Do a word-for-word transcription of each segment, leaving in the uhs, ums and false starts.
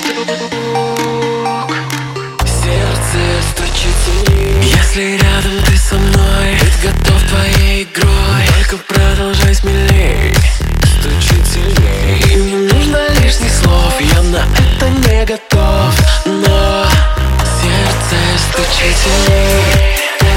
Сердце стучит сильней. Если рядом ты со мной, быть готов твоей игрой. Только продолжай смелей, стучит сильней. И не нужно лишних слов, я на это не готов. Но сердце стучит сильней.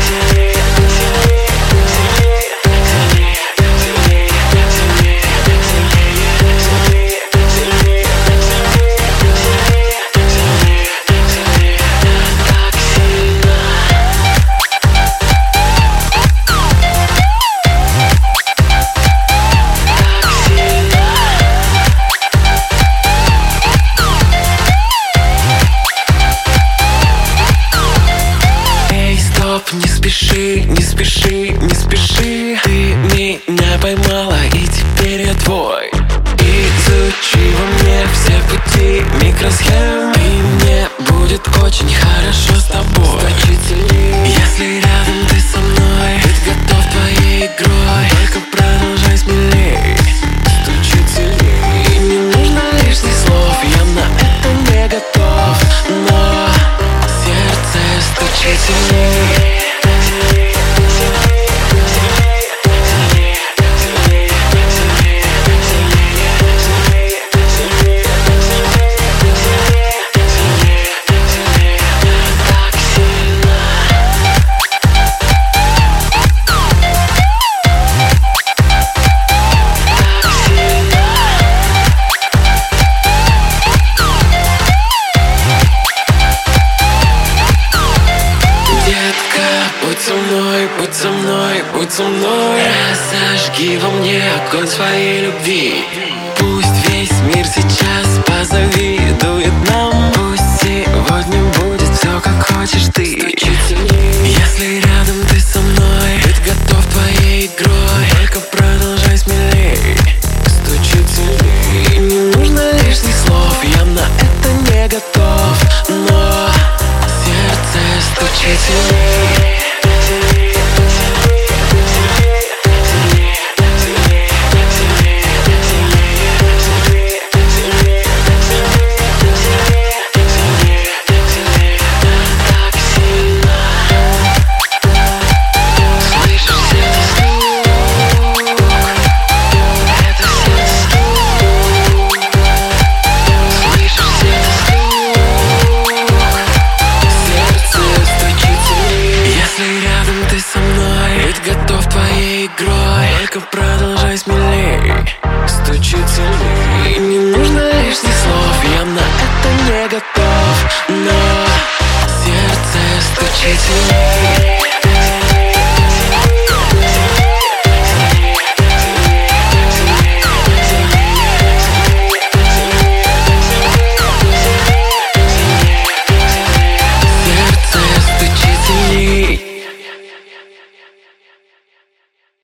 Не спеши, не спеши, не спеши. Ты меня поймала, и теперь я твой. Изучи во мне все пути микросхем, и мне будет очень хорошо с тобой. Стучит сильней. Если рядом ты со мной, быть готов твоей игрой. Только продолжай смелей, стучит сильней. И не нужно лишних слов, я на это не готов. Но сердце стучит сильней. Будь со мной, будь со мной, будь со мной. Разожги во мне огонь своей любви. Пусть весь мир сейчас позавидует нам. Пусть сегодня будет все, как хочешь ты. Если рядом ты со мной, быть готов твоей игрой. Только продолжай смелей, стучит сильней. И не нужно лишних слов, я на это не готов. Но сердце стучит сильней. Только продолжай смелей, стучит сильней. И не нужно лишних слов, я на это не готов. Но сердце стучит сильней.